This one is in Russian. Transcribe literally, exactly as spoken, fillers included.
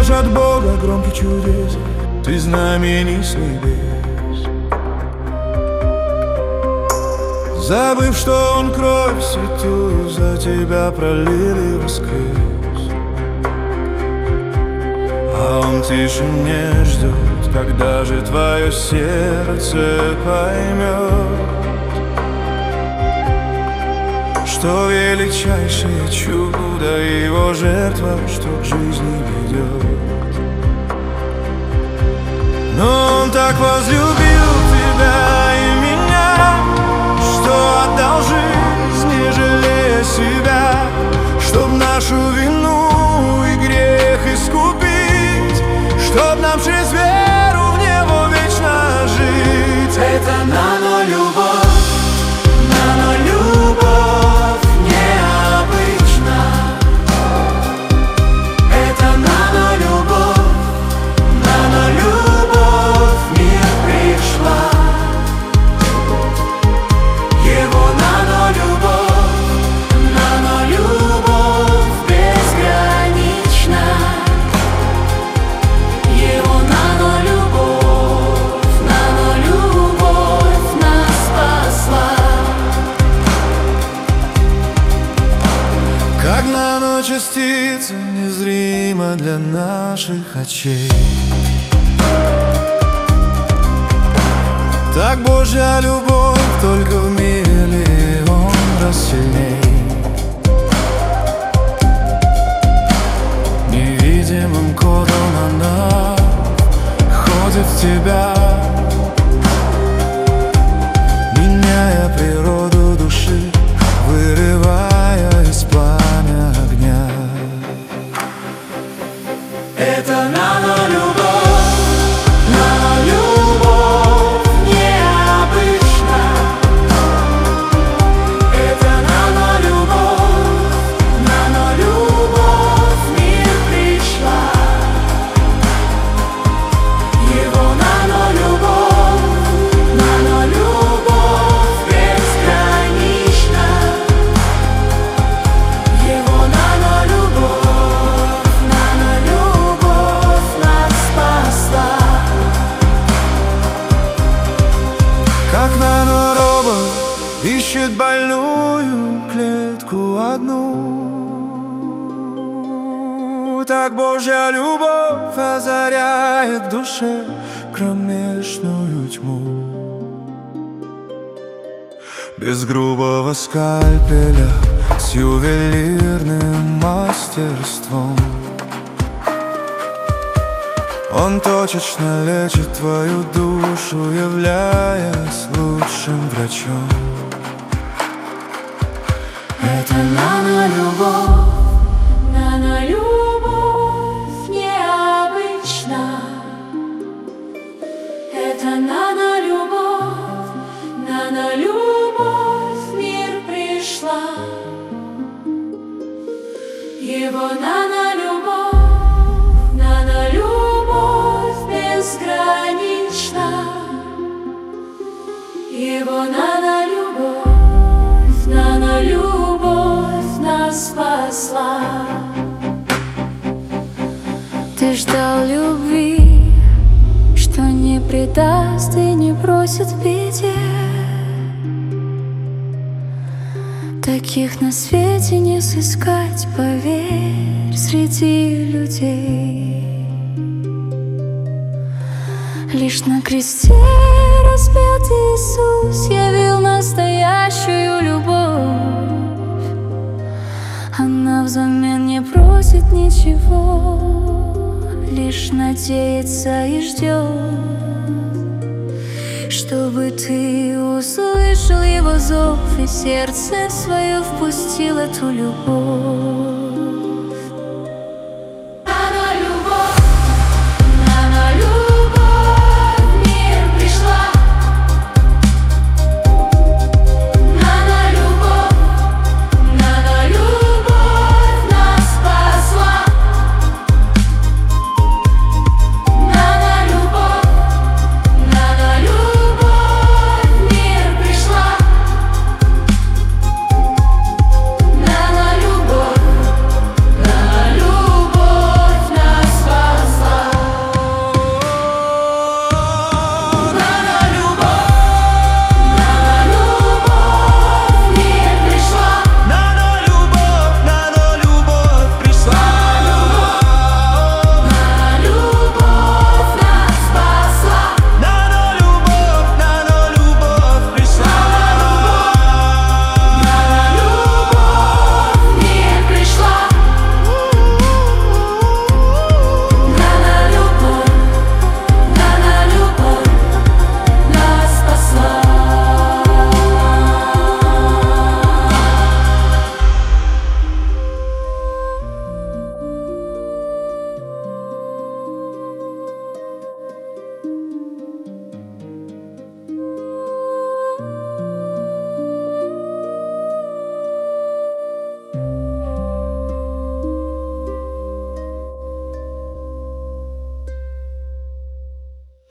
ждешь от Бога громких чудес, ты знамени с небес. Забыв, что Он кровь святую за тебя пролил и воскрес. А Он в тишине ждет, когда же твое сердце поймет, что величайшее чудо Его жертва, что к жизни ведет. Но Он так возлюбил тебя и меня, что отдал жизнь, не жалея себя, чтоб нашу вину и грех искупить, чтоб нам через веру в Него вечно жить. Это нано-любовь, нано-любовь. Как нано-частица, незрима для наших очей, так Божья любовь только в миллион раз сильней. Невидимым кодом она ходит в тебя, меняя природу души, вырывая из пламя огня. Это нано-любовь, нано-любовь необычна. Это нано-любовь, нано-любовь в мир пришла. Его нано-любовь, нано-любовь безгранична. Его нано-любовь, нано-любовь нас спасла. Как наноробот ищет больную клетку одну, так Божья любовь озаряет в душе кромешную тьму. Без грубого скальпеля, с ювелирным мастерством Он точечно лечит твою душу, являясь лучшим врачом. Это нано-любовь, нано-любовь необычна. Это нано-любовь, нано-любовь в мир пришла. Его нано-любовь, нано-любовь безгранична. Его нано-любовь, нано-любовь нас спасла. Ты ждал любви, что не предаст и не бросит в беде. Таких на свете не сыскать, поверь, среди людей. Лишь на кресте распят Иисус явил настоящую любовь. Она взамен не просит ничего, лишь надеется и ждет, чтобы ты услышал Его зов и сердце свое впустил эту любовь.